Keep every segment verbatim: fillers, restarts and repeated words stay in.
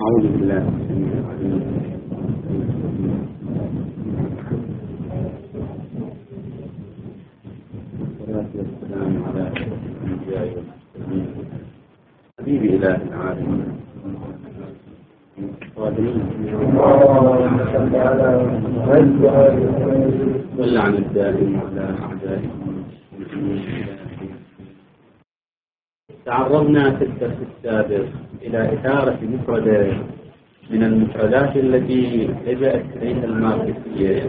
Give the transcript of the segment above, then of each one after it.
أعوذ بالله السميع العليم والصلاة والسلام على أشرف الأنبياء والمرسلين حبيب إله العالمين صل عن الدائم على أعدائهم. تعرضنا في الدرس السابق إلى إثارة مفردة من المفردات التي لجأت إليها الماركسية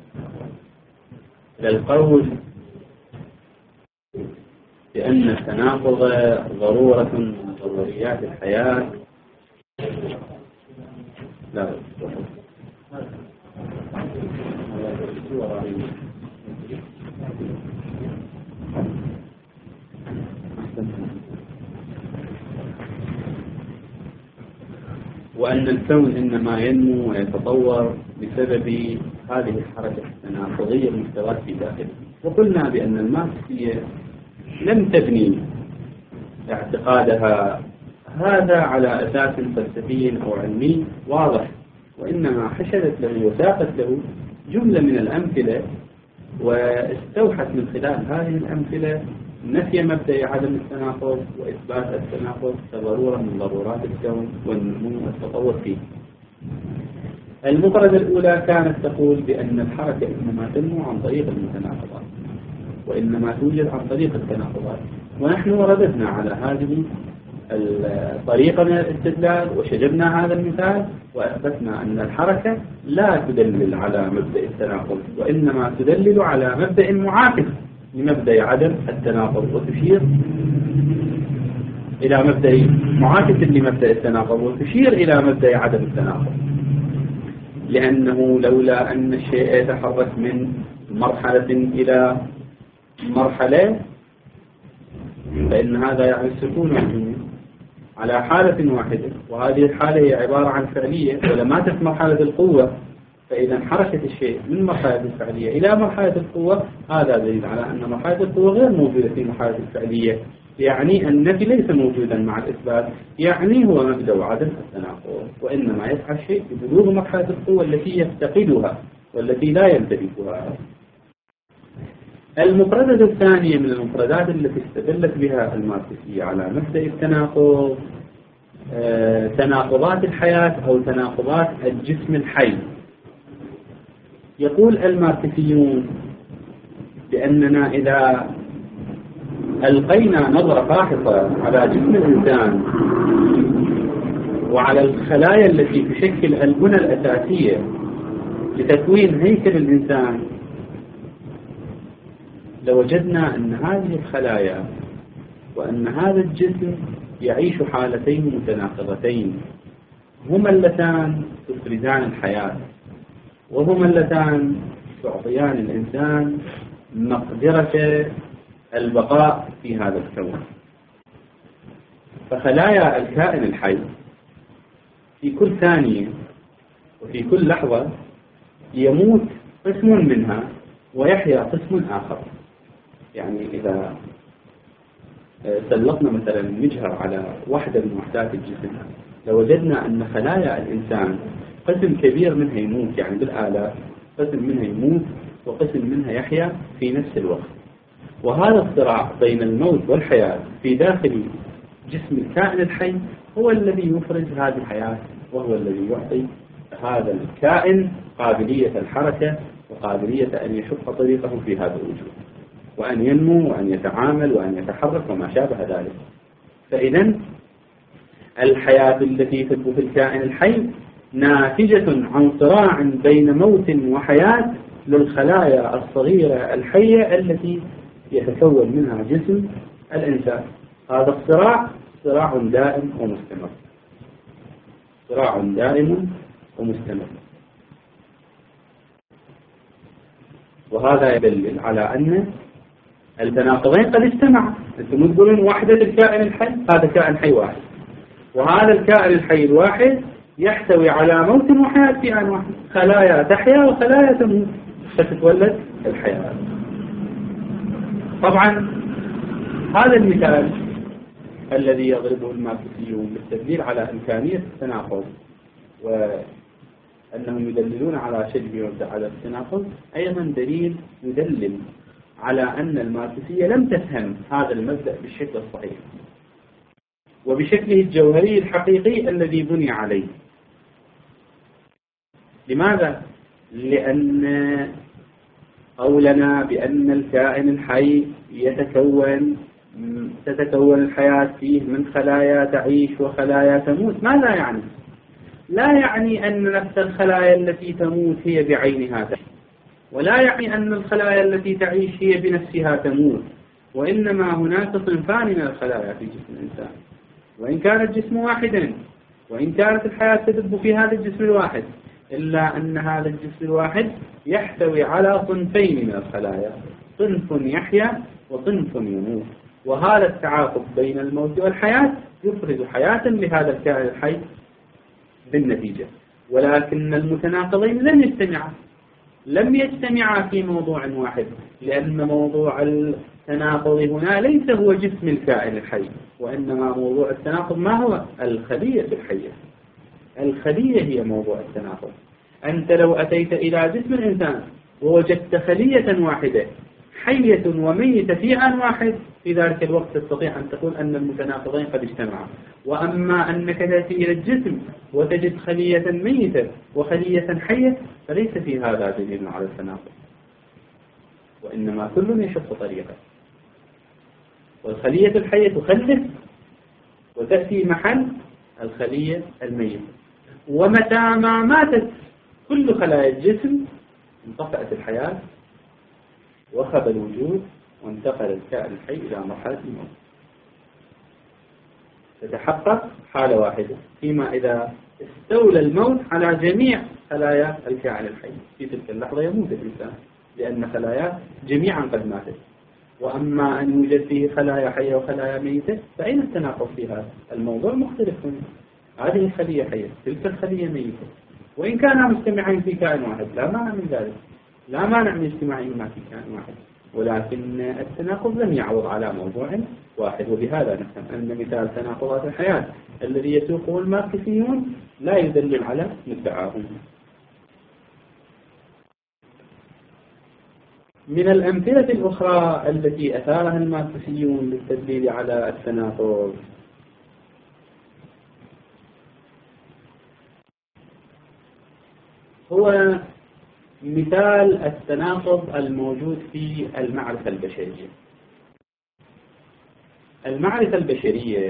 إلى القول بأن التناقض ضرورة من ضروريات الحياة. لا وأن الكون إنما ينمو ويتطور بسبب هذه الحركة التناقضية المحتواة في داخله. وقلنا بأن الماركسية لم تبني اعتقادها هذا على أساس فلسفي أو علمي واضح، وإنما حشدت له وساقت له جملة من الأمثلة، واستوحت من خلال هذه الأمثلة نفي مبدأ عدم التناقض وإثبات التناقض كضرورة من ضرورات الكون والنمو والتطور فيه. المفردة الأولى كانت تقول بأن الحركة إنما تنمو عن طريق المتناقضات، وإنما توجد عن طريق التناقضات، ونحن رددنا على هذه الطريقة من الاستدلال وشجبنا هذا المثال وأثبتنا أن الحركة لا تدلل على مبدأ التناقض، وإنما تدلل على مبدأ معاكس لمبدأ عدم التناقض، وتشير إلى مبدأ معاكس لمبدأ التناقض وتشير إلى مبدأ عدم التناقض، لأنه لولا أن الشيء يتحرك من مرحلة إلى مرحلة فإن هذا يعني السكون على حالة واحدة، وهذه الحالة هي عبارة عن فعلية ولما تف مرحلة القوة، فإذا حركة الشيء من مرحلة الفعلية إلى مرحلة القوة هذا دليل على أن مرحلة القوة غير موجودة في مرحلة الفعلية، يعني النفي ليس موجودا مع الإثبات، يعني هو مبدأ عدم التناقض، وإنما يسعى الشيء ببلوغ مرحلة القوة التي يفتقدها والتي لا يمتلكها. المفردة الثانية من المفردات التي استدلت بها الماركسية على مبدأ التناقض آه تناقضات الحياة أو تناقضات الجسم الحي. يقول الماركسيون بأننا إذا ألقينا نظرة فاحصة على جسم الإنسان وعلى الخلايا التي تشكل البنى الأساسية لتكوين هيكل الإنسان، لوجدنا أن هذه الخلايا وأن هذا الجسم يعيش حالتين متناقضتين، هما اللتان تفرزان الحياة، وهما اللتان تعطيان الإنسان مقدرة البقاء في هذا الكون. فخلايا الكائن الحي في كل ثانية وفي كل لحظة يموت قسم منها ويحيا قسم آخر. يعني إذا سلطنا مثلا المجهر على واحدة من وحدات الجسم لوجدنا أن خلايا الإنسان قسم كبير منها يموت، يعني بالآلاف، قسم منها يموت وقسم منها يحيا في نفس الوقت. وهذا الصراع بين الموت والحياة في داخل جسم الكائن الحي هو الذي يفرز هذه الحياة، وهو الذي يعطي هذا الكائن قابلية الحركة وقابلية أن يشق طريقه في هذا الوجود، وأن ينمو وأن يتعامل وأن يتحرك وما شابه ذلك. فإذا الحياة التي تثبت في الكائن الحي ناتجة عن صراع بين موت وحياة للخلايا الصغيرة الحية التي يتكون منها جسم الإنسان. هذا الصراع صراع دائم ومستمر، صراع دائم ومستمر، وهذا يدل على أن التناقضين قد اجتمعا. أنتم تقولون وحدة الكائن الحي، هذا كائن حي واحد، وهذا الكائن الحي الواحد يحتوي على موت وحياة في آن واحد، خلايا تحيا وخلايا تموت فتتولد الحياة. طبعا هذا المثال الذي يضربه الماركسيون للتدليل على إمكانية التناقض وأنهم يدللون على شبه مبدأ على التناقض أيضا دليل يدلل على أن الماركسية لم تفهم هذا المبدأ بالشكل الصحيح وبشكله الجوهري الحقيقي الذي بني عليه. لماذا؟ لأن قولنا بأن الكائن الحي يتكون تتكون الحياة فيه من خلايا تعيش وخلايا تموت ماذا يعني؟ لا يعني أن نفس الخلايا التي تموت هي بعينها تعيش، ولا يعني أن الخلايا التي تعيش هي بنفسها تموت، وإنما هناك صنفان من الخلايا في جسم الإنسان، وإن كان الجسم واحدا، وإن كانت الحياة تدب في هذا الجسم الواحد، إلا أن هذا الجسم الواحد يحتوي على صنفين من الخلايا، صنف يحيا وصنف يموت، وهذا التعاقب بين الموت والحياة يفرز حياة لهذا الكائن الحي بالنتيجة. ولكن المتناقضين لم يجتمعا لم يجتمعا في موضوع واحد، لأن موضوع التناقض هنا ليس هو جسم الكائن الحي، وإنما موضوع التناقض ما هو؟ الخلية الحية. الخلية هي موضوع التناقض. أنت لو أتيت إلى جسم الإنسان ووجدت خلية واحدة حية وميتة في آن واحد، في ذلك الوقت تستطيع أن تقول أن المتناقضين قد اجتمعا. وأما أنك تأتي إلى الجسم وتجد خلية ميتة وخلية حية فليس في هذا دليل على التناقض، وإنما كل يشق طريقه. والخلية الحية تخلف وتأتي محل الخلية الميتة، ومتى ما ماتت كل خلايا الجسم انطفأت الحياة وخب الوجود وانتقل الكائن الحي إلى مرحلة الموت. تتحقق حالة واحدة، فيما إذا استولى الموت على جميع خلايا الكائن الحي، في تلك اللحظة يموت الإنسان لأن خلاياه جميعا قد ماتت. وأما أن يوجد فيه خلايا حية وخلايا ميتة فأين التناقض في هذا؟ الموضوع مختلف هنا. هذه الخلية حية، تلك الخلية ميتة، وإن كانا مجتمعين في كائن واحد لا مانع من ذلك، لا مانع من اجتماعهما في كائن واحد، ولكن التناقض لم يعوض على موضوع واحد. وبهذا نفهم أن مثال تناقضات الحياة الذي يسوقه الماركسيون لا يدلل على مدعاهم. من الأمثلة الأخرى التي أثارها الماركسيون للتدليل على التناقض هو مثال التناقض الموجود في المعرفة البشرية. المعرفة البشرية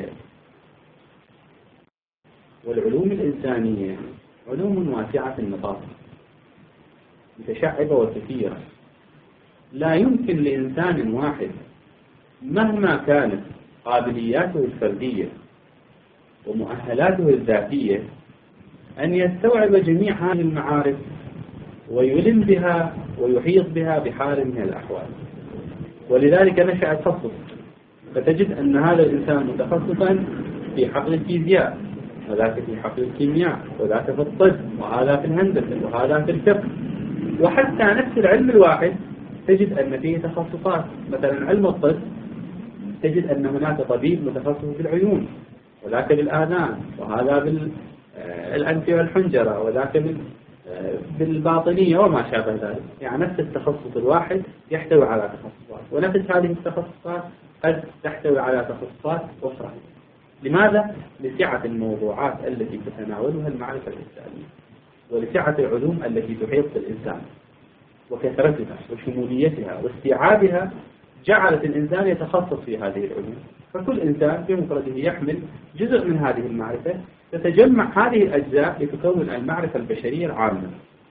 والعلوم الإنسانية علوم واسعة النطاق متشعبة وكثيرة، لا يمكن لإنسان واحد مهما كانت قابلياته الفردية ومؤهلاته الذاتية أن يستوعب جميع هذه المعارف ويلم بها ويحيط بها بحال من الأحوال. ولذلك نشأ التخصص، فتجد أن هذا الإنسان متخصصا في حقل الفيزياء، وذاك في حقل الكيمياء، وذاك في الطب، وهذا في الهندسة، وهذا في الفقه. وحتى نفس العلم الواحد تجد أن فيه تخصصات. مثلا علم الطب تجد أن هناك طبيب متخصص بالعيون، وذاك بالآذان، وهذا بالأنف والحنجرة، وذاك بالباطنية وما شابه ذلك. يعني نفس التخصص الواحد يحتوي على تخصصات، ونفس هذه التخصصات قد تحتوي على تخصصات أخرى. لماذا؟ لسعة الموضوعات التي تتناولها المعرفة الإنسانية، ولسعة العلوم التي تحيط بالإنسان، وكثرتها وشموليتها واستيعابها جعلت الإنسان يتخصص في هذه العلوم. فكل إنسان بمفرده يحمل جزء من هذه المعرفة، تتجمع هذه الأجزاء لتكون المعرفة البشرية العامة.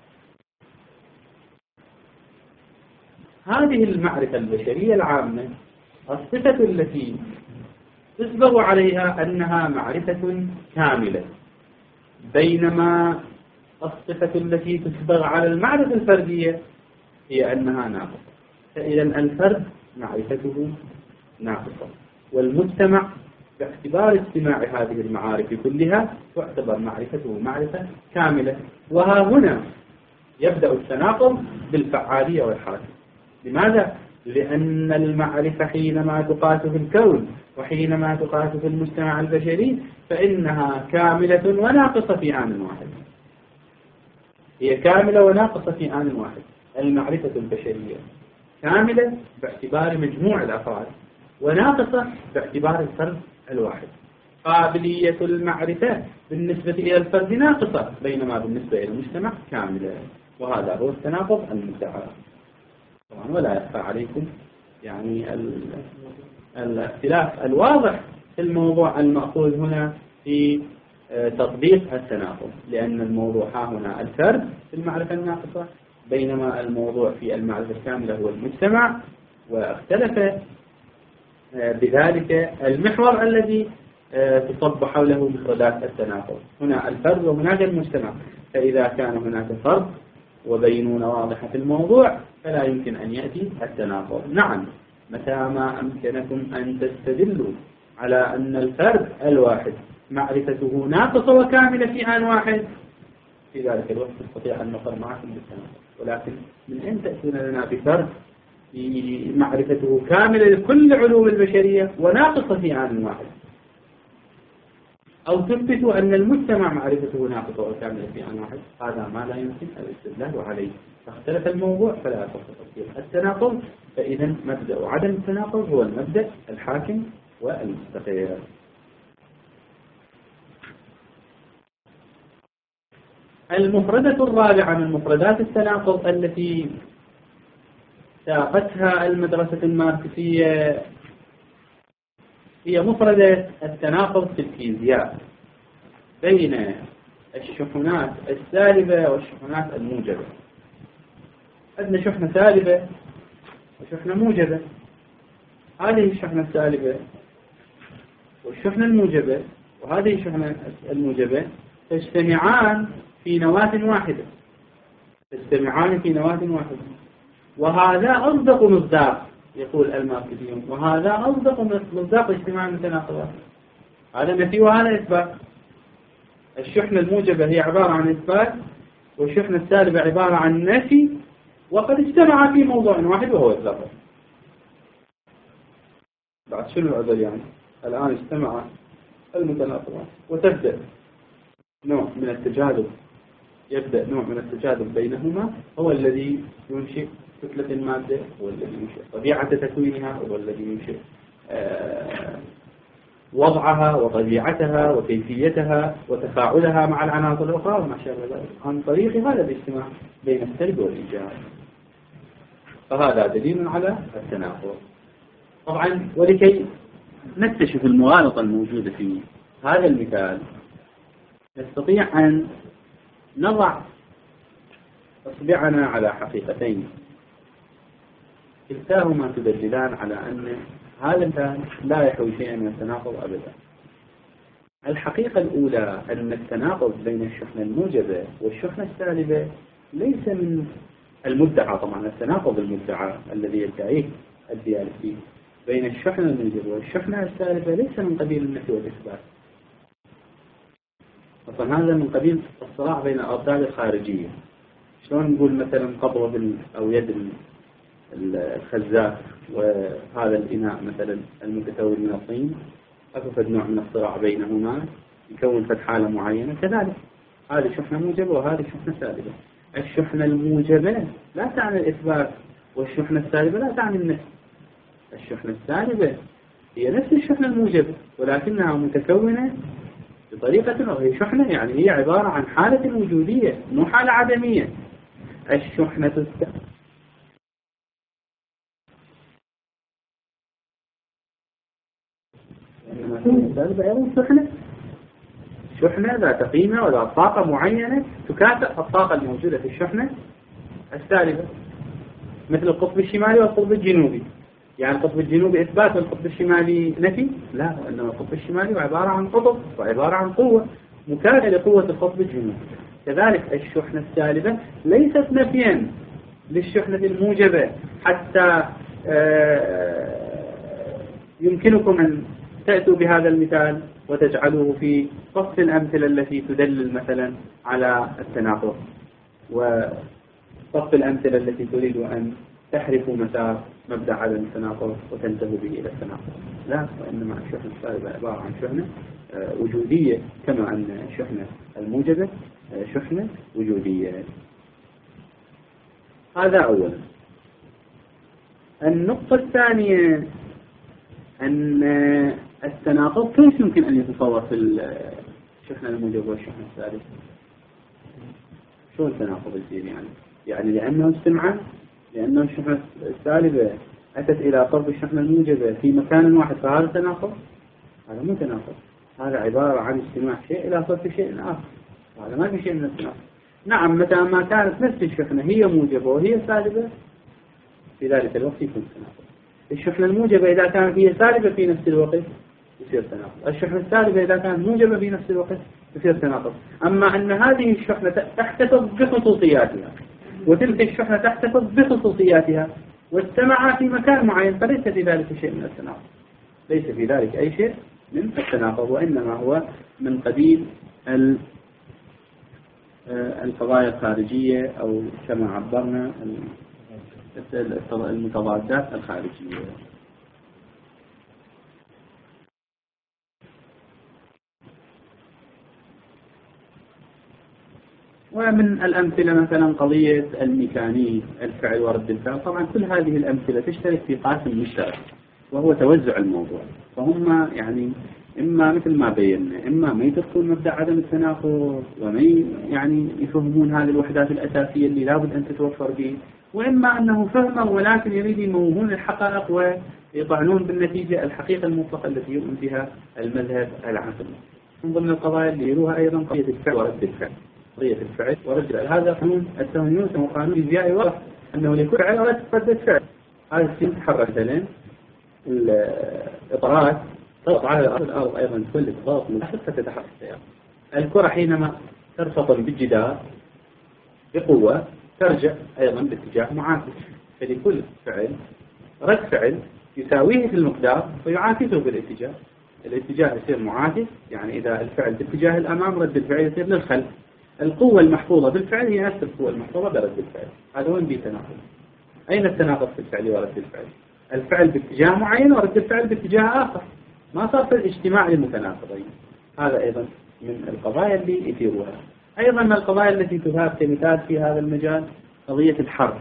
هذه المعرفة البشرية العامة الصفة التي تسبغ عليها أنها معرفة كاملة، بينما الصفة التي تسبغ على المعرفة الفردية هي أنها ناقصة. فإذا الفرد معرفته ناقصة، والمجتمع باعتبار استماع هذه المعارف كلها تعتبر معرفته معرفة كاملة. وها هنا يبدأ التناقض بالفعالية والحركة. لماذا؟ لأن المعرفة حينما تقاس في الكون وحينما تقاس في المجتمع البشري فإنها كاملة وناقصة في آن واحد. هي كاملة وناقصة في آن واحد. المعرفة البشرية كاملة باعتبار مجموع الأفراد وناقصة باعتبار الفرد الواحد. قابلية المعرفة بالنسبة إلى الفرد ناقصة، بينما بالنسبة إلى المجتمع كاملة، وهذا هو التناقض المدعى. طبعا ولا يخفى عليكم يعني الاختلاف الواضح في الموضوع المأخوذ هنا في تطبيق التناقض، لأن الموضوع ها هنا الفرد في المعرفة الناقصة، بينما الموضوع في المعرفة الكاملة هو المجتمع، واختلف بذلك المحور الذي تصب حوله مفردات التناقض. هنا الفرد وهناك المجتمع، فإذا كان هناك فرد وبينونة واضحة في الموضوع فلا يمكن أن يأتي التناقض. نعم، متى ما أمكنكم أن تستدلوا على أن الفرد الواحد معرفته ناقصة وكاملة في آن واحد، في ذلك الوقت نستطيع أن نقر معكم بالتناقض. ولكن من أين تأتون لنا بفرد معرفته كاملة لكل علوم البشرية وناقصة في آن واحد، أو تثبتوا أن المجتمع معرفته ناقصة وكاملة في آن واحد؟ هذا ما لا يمكن الاستدلال عليه. فاختلف الموضوع فلا يصح تفسير التناقض. فإذا مبدأ عدم التناقض هو المبدأ الحاكم والمستقر. المفردة الرابعة من مفردات التناقض التي ساقتها المدرسة الماركسية هي مفردة التناقض في الفيزياء بين الشحنات السالبة والشحنات الموجبة. عندنا شحنة سالبة وشحنة موجبة. هذه الشحنة السالبة والشحنة الموجبة وهذه الشحنة الموجبة تجتمعان في نواة واحدة تجتمعان في نواة واحدة وهذا أصدق مصداق، يقول الماركسيون، وهذا أصدق مصداق اجتماع المتناقضات. هذا نفي وهذا إثبات. الشحنة الموجبة هي عبارة عن إثبات والشحنة السالبة عبارة عن نفي، وقد اجتمع في موضوع واحد وهو الذرة. بعد شنو العذر يعني؟ الآن اجتمع المتناقضات وتبدأ نوع من التجاذب، يبدأ نوع من التجاذب بينهما هو الذي ينشئ كتلة المادة، هو الذي ينشئ طبيعة تكوينها، هو الذي ينشئ آه وضعها وطبيعتها وكيفيتها وتفاعلها مع العناصر الأخرى وما شابه ذلك عن طريق هذا الاجتماع بين السلب والإيجاب. فهذا دليل على التناقض. طبعا ولكي نكتشف المغالطة الموجودة في هذا المثال نستطيع أن نضع أصبعنا على حقيقتين كلتاهما تدللان على أن هذا المثال لا يحوي شيئا من التناقض أبدا. الحقيقة الأولى أن التناقض بين الشحنة الموجبة والشحنة السالبة ليس من المدعى. طبعا التناقض المدعى الذي يدعيه الديالكتيك بين الشحنة الموجبة والشحنة السالبة ليس من قبيل النفي والإثبات، أصلا هذا من قبيل الصراع بين الأضداد الخارجية. شلون نقول مثلا قبضة أو يد الخزاف وهذا الإناء مثلا المتكون من الطين، أكفد نوع من الصراع بينهما يكون فد حالة معينة. كذلك هذه شحنة موجبة وهذه شحنة سالبة. الشحنة الموجبة لا تعني الإثبات والشحنة السالبة لا تعني النفي. الشحنة السالبة هي نفس الشحنة الموجبة ولكنها متكونة بطريقة وهي شحنة، يعني هي عبارة عن حالة وجودية مو حالة عدمية. الشحنة السالبة أيضا شحنة شحنة ذات قيمة وذات طاقة معينة تكافئ الطاقة الموجودة في الشحنة السالبة، مثل القطب الشمالي والقطب الجنوبي. يعني القطب الجنوبي إثبات والقطب الشمالي نفي؟ لا، لأنه القطب الشمالي عبارة عن قطب وعبارة عن قوة مكافئة لقوة القطب الجنوبي. كذلك الشحنة السالبة ليست نفيا للشحنة الموجبة حتى يمكنكم أن تأتوا بهذا المثال وتجعلوه في صف الأمثلة التي تدلل مثلا على التناقض وصف الأمثلة التي تريد أن تحرفوا مسار مبدأ عدم التناقض وتنتهوا به إلى التناقض. لا، وإنما الشحنة السالبة عبارة عن شحنة وجودية، كما أن الشحنة الموجبة شحنة وجودية. هذا أولا. النقطة الثانية أن التناقض كيف يمكن أن يتصور في الشحنة الموجبة والشحنة السالبة؟ شو التناقض يصير يعني؟ يعني لأنه اجتمعا، لأنه الشحنة السالبة أتت إلى قرب الشحنة الموجبة في مكان واحد، فهذا تناقض؟ هذا مو تناقض، هذا عبارة عن اجتماع شيء إلى قرب شيء آخر، هذا ما في شيء من التناقض. نعم، متى ما كانت نفس الشحنة هي موجبة وهي سالبة في ذلك الوقت يكون تناقض. الشحنة الموجبة إذا كانت هي سالبة في نفس الوقت يصير تناقض، الشحنة السالبة إذا كانت موجبة في نفس الوقت يصير تناقض. أما أن هذه الشحنة تحتفظ بخصوصياتها وتلك الشحنة تحتفظ بخصوصياتها واجتمعا في مكان معين، فليس في ذلك شيء من التناقض، ليس في ذلك أي شيء من التناقض، وإنما هو من قبيل القضايا الخارجية أو كما عبرنا المتضادات الخارجية. ومن الأمثلة مثلا قضية الميكانيك، الفعل ورد الفعل. طبعا كل هذه الأمثلة تشترك في قاسم مشترك وهو توزع الموضوع، فهم يعني إما مثل ما بينا إما ما يدركون مبدأ عدم التناقض وما يعني يفهمون هذه الوحدات الأساسية اللي لابد أن تتوفر به، وإما أنه فهموا ولكن يريد يموهون الحقائق ويطعنون بالنتيجة الحقيقة المطلقة التي يؤمن بها المذهب العقلي. من ضمن القضايا اللي يروها أيضا قضية الفعل ورد الفعل. قضية الفعل ورد الفعل هذا قانون التهنيوس وقانون الفيزيائي واضح أنه لكل فعل رد رد فعل. هذا الشيء تحرك مثلا الإطارات تضغط على الأرض أيضا تولد ضغط من تحت فتتحرك السيارة. الكرة حينما ترتطم بالجدار بقوة ترجع أيضا باتجاه معاكس، فلكل فعل رد فعل يساويه في المقدار ويعاكسه بالاتجاه. الاتجاه يصير معاكس، يعني إذا الفعل باتجاه الأمام رد الفعل يصير للخلف. القوة المحفوظة بالفعل هي نفس القوة المحفوظة برد الفعل. هذا وين بيه تناقض؟ أين التناقض في الفعل ورد الفعل؟ الفعل باتجاه معين ورد الفعل باتجاه آخر، ما صار في الاجتماع للمتناقضين. هذا أيضا من القضايا اللي يثيروها. أيضا من القضايا التي تثار كمثال في هذا المجال قضية الحرب.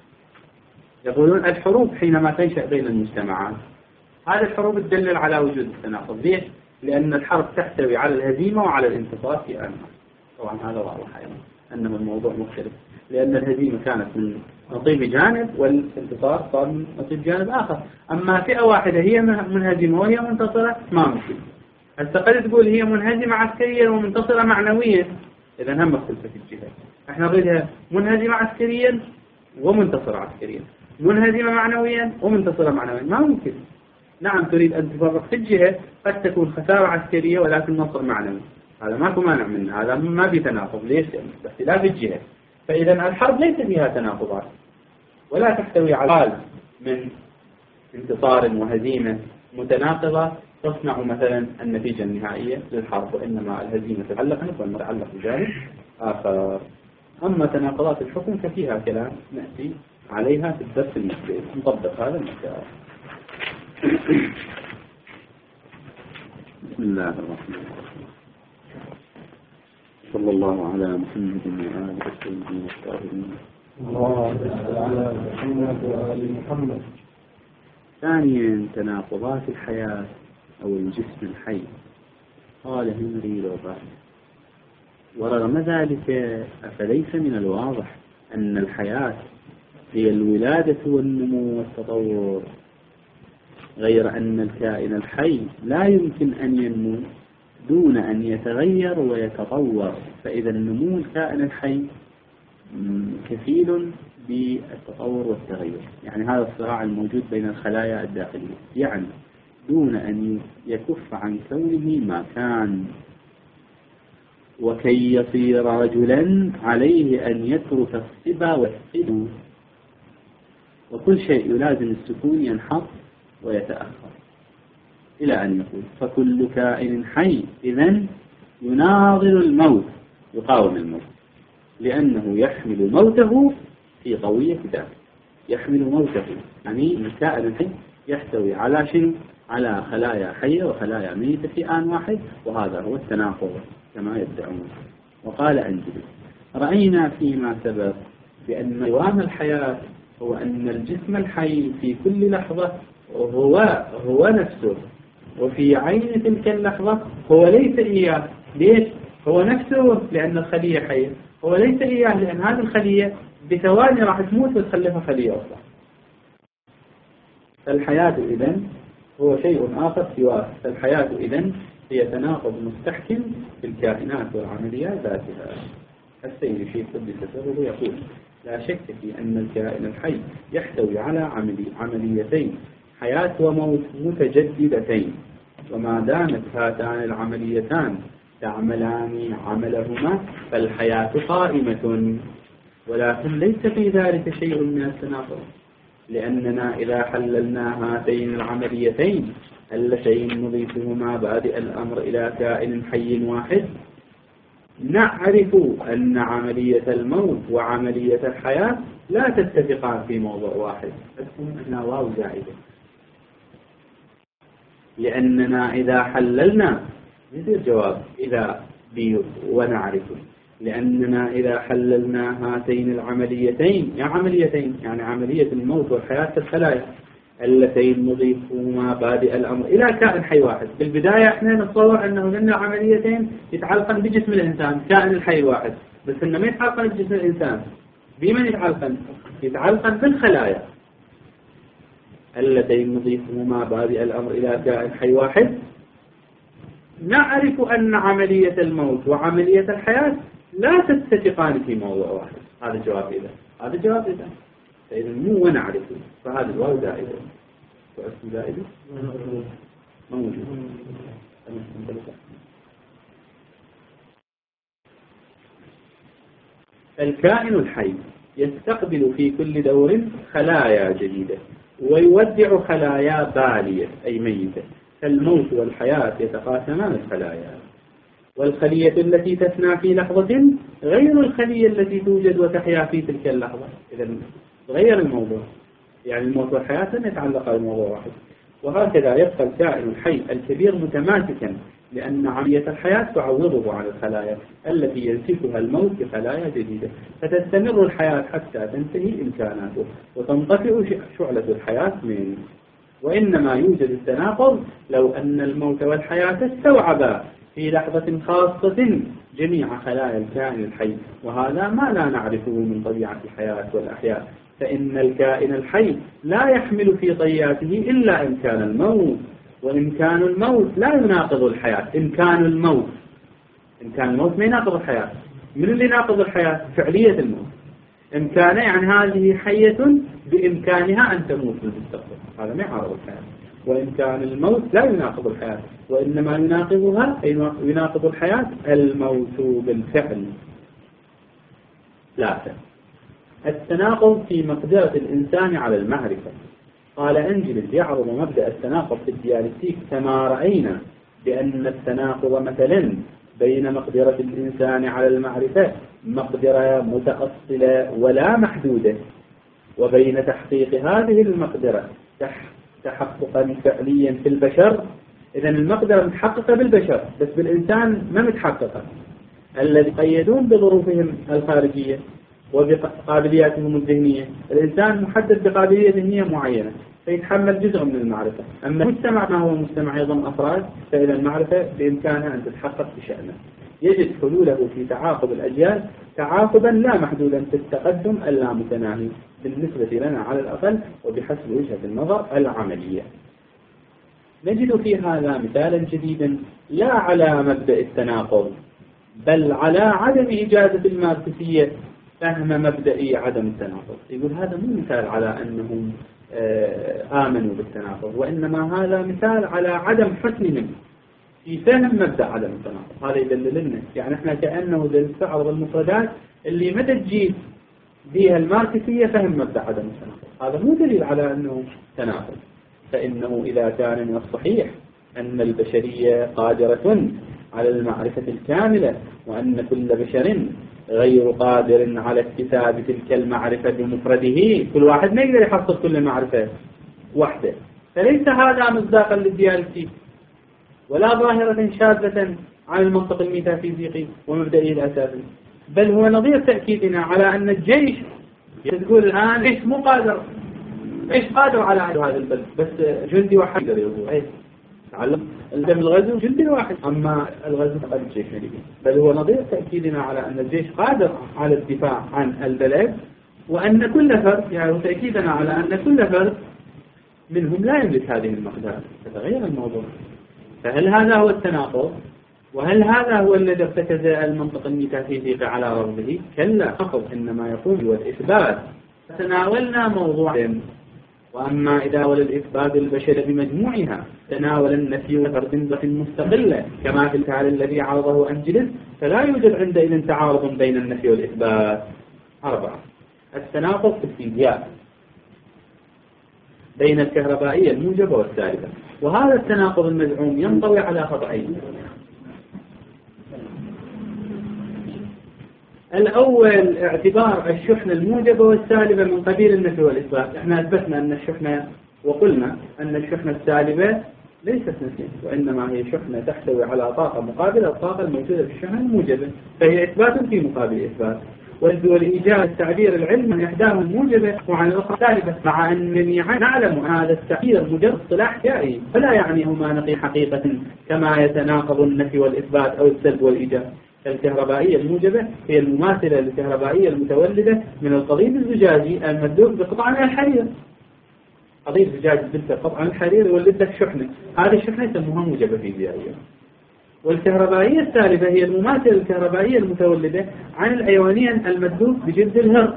يقولون الحروب حينما تنشأ بين المجتمعات هذه الحروب تدلل على وجود التناقض. ليش؟ لأن الحرب تحتوي على الهزيمة وعلى الانتصار في آن. طبعا هذا واضح أيضا أنه الموضوع مختلف، لأن الهزيمة كانت من نصيب جانب والانتصار صار من نصيب جانب آخر. أما فئة واحدة هي منهزمة وهي منتصرة ما ممكن. هسه قد تقول هي منهزمة عسكريا ومنتصرة معنويا، إذا هم مختلفة في الجهة. احنا نريدها منهزمة عسكريا ومنتصرة عسكريا، منهزمة معنويا ومنتصرة معنويا، ما ممكن. نعم تريد أن تفرق في الجهة، قد تكون خسارة عسكرية ولكن نصر معنوي، هذا ماكو مانع منه، هذا ما في تناقض. ليش؟ باختلاف الجهة. فإذا الحرب ليس فيها تناقضات ولا تحتوي على حال من انتصار وهزيمة متناقضة تصنع مثلا النتيجة النهائية للحرب، وإنما الهزيمة تتعلق والمتعلق بجانب آخر. أما تناقضات الحكم ففيها كلام نأتي عليها في الدرس المقبل نطبق هذا المسائل. بسم الله الرحمن الرحيم. صلى الله على محمد وآله وصحبه الطاهرين. اللهم صل على محمد وآل محمد. ثانيا تناقضات الحياة أو الجسم الحي. قال هنري لوبارت: ورغم ذلك أفليس من الواضح أن الحياة هي الولادة والنمو والتطور، غير أن الكائن الحي لا يمكن أن ينمو دون أن يتغير ويتطور، فإذا النمو الكائن الحي كفيل بالتطور والتغير. يعني هذا الصراع الموجود بين الخلايا الداخلية، يعني دون أن يكف عن كونه ما كان. وكي يصير رجلا عليه أن يترك الصبا والسدو، وكل شيء يلازم السكون ينحط ويتأخر، إلى أن يقول: فكل كائن حي إذن يناظر الموت، يقاوم الموت، لأنه يحمل موته في قوية ذاته. يحمل موته، يعني الكائن الحي يحتوي على شنو؟ على خلايا حية وخلايا ميتة في آن واحد، وهذا هو التناقض كما يدعون. وقال أنجلي: رأينا فيما سبق بأن قوام الحياة هو أن الجسم الحي في كل لحظة هو هو نفسه، وفي عين تلك اللحظة هو ليس إياه. ليش؟ هو نفسه لأن الخلية حية، هو ليس إياه لأن هذه الخلية بثواني راح تموت وتخلفها خلية أخرى. الحياة إذن هو شيء آخر سواه. الحياة إذن هي تناقض مستحكم في الكائنات والعمليات ذاتها. السيد الشيخ قدس سره يقول: لا شك في أن الكائن الحي يحتوي على عملي عمليتين، حياة وموت متجددتين، وما دامت هاتان العمليتان تعملان عملهما فالحياة قائمة، ولكن ليس في ذلك شيء من التناقض، لأننا إذا حللنا هاتين العمليتين اللتين نضيفهما بادئ الأمر إلى كائن حي واحد، نعرف أن عملية الموت وعملية الحياة لا تتفقان في موضوع واحد. تكون هنا واو زائدة، لأننا إذا حللنا يصير جواب إذا بي ونعرف، لأننا إذا حللنا هاتين العمليتين، يعني عمليتين يعني عملية الموت والحياة في الخلايا اللتين نضيفهما بادئ الأمر إلى كائن حي واحد. بالبداية احنا نتصور أنه لنا عمليتين يتعلقن بجسم الإنسان، كائن الحي واحد، بس إنه ما يتعلقن بجسم الإنسان. بمن يتعلقن؟ يتعلقن بالخلايا اللتين نضيفهما بادئ الأمر إلى كائن حي واحد. نعرف أن عملية الموت وعملية الحياة لا تتفقان في موضوع واحد. هذا الجواب إذا هذا الجواب إذا فإذا مو ونعرف، فهذا الواو زائدة. واسم زائدة موجود. الكائن الحي يستقبل في كل دور خلايا جديدة ويودع خلايا بالية أي ميتة. فالموت والحياة يتقاسمان الخلايا، والخلية التي تفنى في لحظة غير الخلية التي توجد وتحيا في تلك اللحظة. إذا غير الموضوع، يعني الموت والحياة لن يتعلق بموضوع واحد. وهكذا يبقى الكائن الحي الكبير متماسكا، لأن عملية الحياة تعوضه عن الخلايا التي ينسفها الموت بخلايا جديدة، فتستمر الحياة حتى تنتهي إمكاناته وتنطفئ شعلة الحياة منه. وإنما يوجد التناقض لو أن الموت والحياة استوعبا في لحظة خاصة جميع خلايا الكائن الحي، وهذا ما لا نعرفه من طبيعة الحياة والأحياء. فإن الكائن الحي لا يحمل في طياته إلا إمكان الموت، وإمكان الموت لا يناقض الحياة. إمكان الموت إمكان الموت ما يناقض الحياة. من اللي يناقض الحياة؟ فعلية الموت. إمكانه يعني هذه حية بإمكانها أن تموت في المستقبل، هذا ما يعارض الحياة. وإمكان الموت لا يناقض الحياة، وإنما يناقضها أي يناقض الحياة الموت بالفعل. لا التناقض في مقدرة الإنسان على المعرفة. قال أنجلس: يعرض مبدأ التناقض في الديالكتيك كما رأينا بأن التناقض مثلا بين مقدرة الإنسان على المعرفة مقدرة متأصلة ولا محدودة، وبين تحقيق هذه المقدرة تحققا فعليا في البشر. إذا المقدرة متحققة بالبشر بس بالإنسان ما متحققة، الذي قيدون بظروفهم الخارجية وبقابلياتهم الذهنية. الإنسان محدد بقابلية ذهنية معينة فيتحمل جزء من المعرفة، أما المجتمع ما هو مجتمع يضم أفراد، فإذا المعرفة بإمكانها أن تتحقق بشأنه. يجد حلوله في تعاقب الأجيال تعاقبا لا محدودا في التقدم اللامتناهي بالنسبة لنا على الأقل وبحسب وجهة النظر العملية. نجد في هذا مثالا جديدا لا على مبدأ التناقض بل على عدم إجازة الماركسية فهم مبدئي عدم التناقض. يقول هذا مو مثال على أنهم آمنوا بالتناقض، وإنما هذا مثال على عدم حسنهم في فهم مبدأ عدم التناقض. هذا يدلل لنا يعني احنا كأنه نستعرض المفردات اللي متى تجي بها الماركسية فهم مبدأ عدم التناقض. هذا مو دليل على أنه تناقض، فإنه إذا كان من الصحيح أن البشرية قادرة على المعرفة الكاملة وأن كل بشر غير قادر على اكتساب تلك المعرفة بمفرده. كل واحد ما يقدر يحصل كل المعرفة وحده، فليس هذا مصداقا للديالكتيك ولا ظاهرة شاذة عن المنطق الميتافيزيقي ومبدئه الأساسي، بل هو نظير تأكيدنا على أن الجيش تقول الآن ليش مو قادر، ليش قادر على هذا البلد، بس جندي واحد يقدر يغزو. تعلم الدم الغزو جندي واحد، أما الغزو فقط الجيش الليبي. بل هو نظير تأكيدنا على أن الجيش قادر على الدفاع عن البلد، وأن كل فرد يعني تأكيدنا على أن كل فرد منهم لا يملك هذه المقدار. تتغير الموضوع. فهل هذا هو التناقض؟ وهل هذا هو الذي ارتكز المنطق الميتافيزيقي على رفضه؟ كلا، فقط إنما يقوم هو الإثبات. تناولنا موضوع، وأما إذا تناول الإثبات البشر بمجموعها تناول النفي وفرد مستقلة كما في الفعل الذي عرضه أنجلس، فلا يوجد عندئذ تعارض بين النفي والإثبات. أربعة، التناقض في الفيزياء بين الكهربائية الموجبة والسالبة. وهذا التناقض المزعوم ينطوي على خطأين. الأول اعتبار الشحنة الموجبة والسالبة من قبيل النفي والإثبات. احنا أثبتنا أن الشحنة، وقلنا أن الشحنة السالبة ليست نفيا، وإنما هي شحنة تحتوي على طاقة مقابلة الطاقة الموجودة في الشحنة الموجبة، فهي إثبات في مقابل إثبات. والإيجاز التعبير العلمي عن إحداهما موجبة وعن الأخرى سالبة، مع أن جميعا نعلم هذا التعبير مجرد اصطلاح جائي، فلا يعني هما نقي حقيقة كما يتناقض النفي والإثبات أو السلب والإيجاز. الكهربائية الموجبة هي المماثلة للكهربائية المتولدة من القضيب الزجاجي المدلوك بقطعة من الحرير. قضيب زجاجي بدك قطعة من الحرير يولد لك شحنة، هذه الشحنة يسموها موجبة فيزيائية. والكهربائية السالبة هي المماثلة للكهربائية المتولدة عن الأيونيا المدلوك بجلد الهر.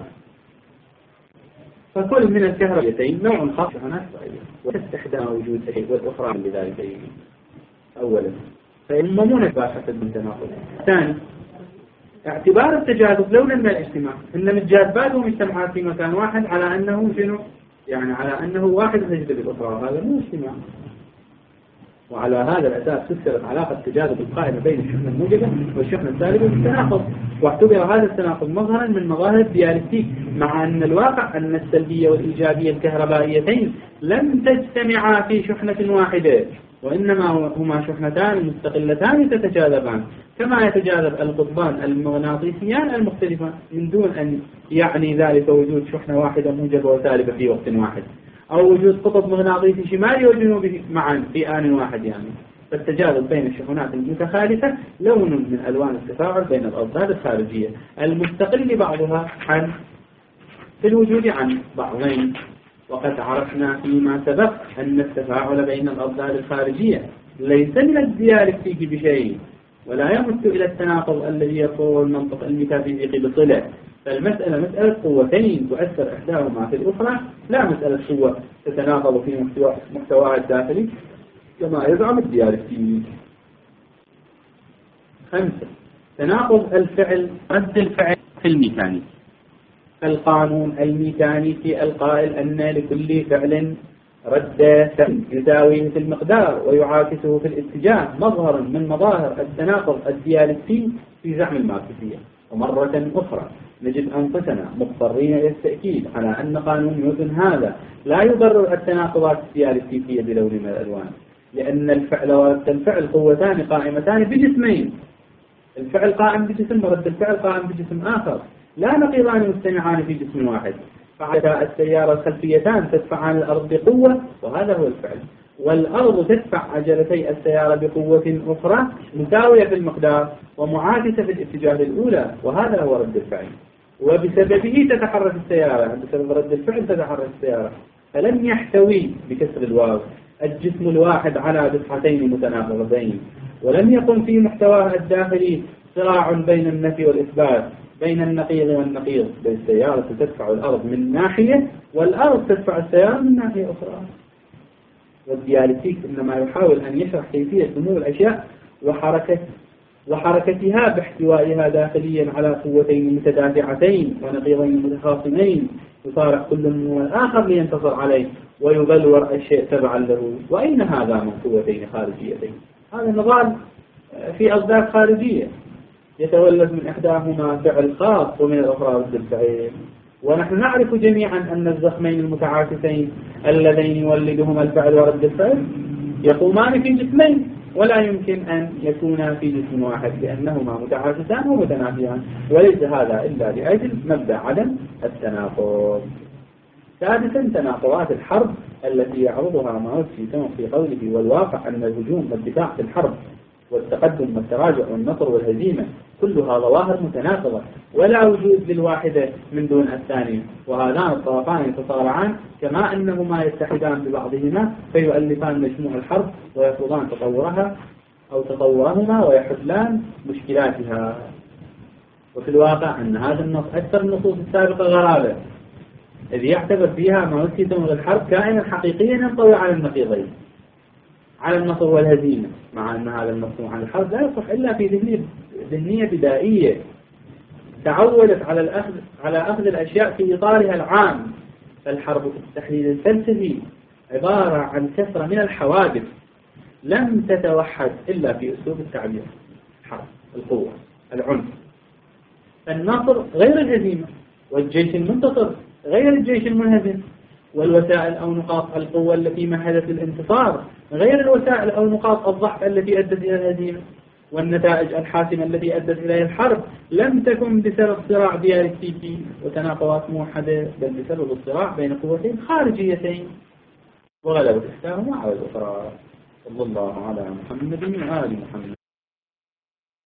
فكل من الكهربائيتين نوع خاص شحنات فعلية، وتستحدث وجود شيء والأخرى لذلك أولا، فإنما مو نباشة بالتناقض. ثاني، اعتبار التجاذب لولا من الاجتماع، إن الجاذبات ومجتمعات في مكان واحد على أنه شنو؟ يعني على أنه واحد تجذب الأخرى، هذا مو اجتماع. وعلى هذا الأساس فسرت علاقة التجاذب القائمة بين الشحنة الموجبة والشحنة السالبة بالتناقض، واعتبر هذا التناقض مظهرا من مظاهر الديالكتيك، مع أن الواقع أن السلبية والإيجابية الكهربائيتين لم تجتمعا في شحنة واحدة، وإنما هما شحنتان مستقلتان تتجاذبان، كما يتجاذب القطبان المغناطيسيان المختلفان، من دون أن يعني ذلك وجود شحنة واحدة موجبة وسالبة في وقت واحد، أو وجود قطب مغناطيسي شمالي وجنوبي معا في آن واحد. يعني فالتجاذب بين الشحنات المتخالفة لون من ألوان التفاعل بين الأضداد الخارجية المستقل لبعضها عن في الوجود عن بعضين. وقد عرفنا فيما سبق أن التفاعل بين الأضداد الخارجية ليس من الديالكتيك بشيء، ولا يمت إلى التناقض الذي يصور المنطق الميتافيزيقي بصلة. فالمسألة مسألة قوتين تؤثر إحداهما في الأخرى، لا مسألة قوة تتناقض في محتواها الداخلي كما يزعم الديالكتيك. خمسة، تناقض الفعل رد الفعل في الميكانيك. القانون الميكانيكي القائل أن لكل فعل رد فعل يساويه في المقدار ويعاكسه في الاتجاه مظهر من مظاهر التناقض الديالكتي في زعم الماركسية. ومرة أخرى نجد أنفسنا مضطرين إلى التأكيد على أن قانون نيوتن هذا لا يبرر التناقضات الديالكتيكية بلون من الألوان، لأن الفعل ورد الفعل قوتان قائمتان بجسمين، الفعل قائم بجسم ورد الفعل قائم بجسم آخر، لا نقيضان مجتمعان في جسم واحد. فعلى السيارة الخلفيتان تدفعان الأرض بقوة، وهذا هو الفعل، والأرض تدفع عجلتي السيارة بقوة أخرى مساوية في المقدار ومعاكسة في الاتجاه الأولى، وهذا هو رد الفعل، وبسببه تتحرك السيارة، بسبب رد الفعل تتحرك السيارة. فلم يحتوي بكسر الواو الجسم الواحد على دفعتين متناقضتين، ولم يكن في محتواه الداخلي صراع بين النفي والإثبات، بين النقيض والنقيض، بين السيارة تدفع الأرض من ناحية والأرض تدفع السيارة من ناحية أخرى. والديالكتيك إنما يحاول أن يشرح كيفية نمو الأشياء وحركة وحركتها باحتوائها داخليا على قوتين متدافعتين ونقيضين متخاصمين يصارع كل منهما الآخر لينتصر عليه ويبلور الشيء تبعا له. وأين هذا من قوتين خارجيتين؟ هذا نضال في أضداد خارجية، يتولد من إحداهما فعل خاص ومن الأخرى رد الفعل. ونحن نعرف جميعا أن الزخمين المتعاكسين اللذين يولدهما الفعل ورد الفعل يقومان في جسمين، ولا يمكن أن يكونا في جسم واحد لأنهما متعاكسان ومتنافيان، وليس هذا إلا لأجل مبدأ عدم التناقض. سادسا تناقضات الحرب التي يعرضها ماوتسي تونغ في قوله: والواقع أن الهجوم والدفاع في الحرب والتقدم والتراجع والنصر والهزيمة كلها ظواهر متناقضة، ولا وجود للواحدة من دون الثانية، وهذان الطرفان يتصارعان كما أنهما يتحدان ببعضهما فيؤلفان مجموع الحرب ويفرضان تطورها أو تطورهما ويحلان مشكلاتها. وفي الواقع أن هذا النص أكثر النصوص السابقة غرابة، إذ يعتبر فيها ماوتسي تونغ الحرب كائنا حقيقيا ينطوي على النقيضين، على النصر والهزيمة، مع أن هذا المفهوم عن الحرب لا يصح إلا في ذهنية ذهنية بدائية تعودت على الأخذ على أخذ الأشياء في إطارها العام. فالحرب في التحليل الفلسفي عبارة عن كثرة من الحوادث لم تتوحد إلا في أسلوب التعبير: الحرب، القوة، العنف. النصر غير الهزيمة، والجيش المنتصر غير الجيش المنهزم، والوسائل أو نقاط القوة التي مهدت للانتصار غير الوسائل أو نقاط الضعف التي أدت إلى الهزيمة، والنتائج الحاسمة التي أدت إلى الحرب لم تكن بسبب صراع ديالكتيكي وتناقضات موحدة، بل بسبب الصراع بين قوتين خارجيتين وغلبت إحداهما على الأخرى. صلى الله على محمد وآل محمد.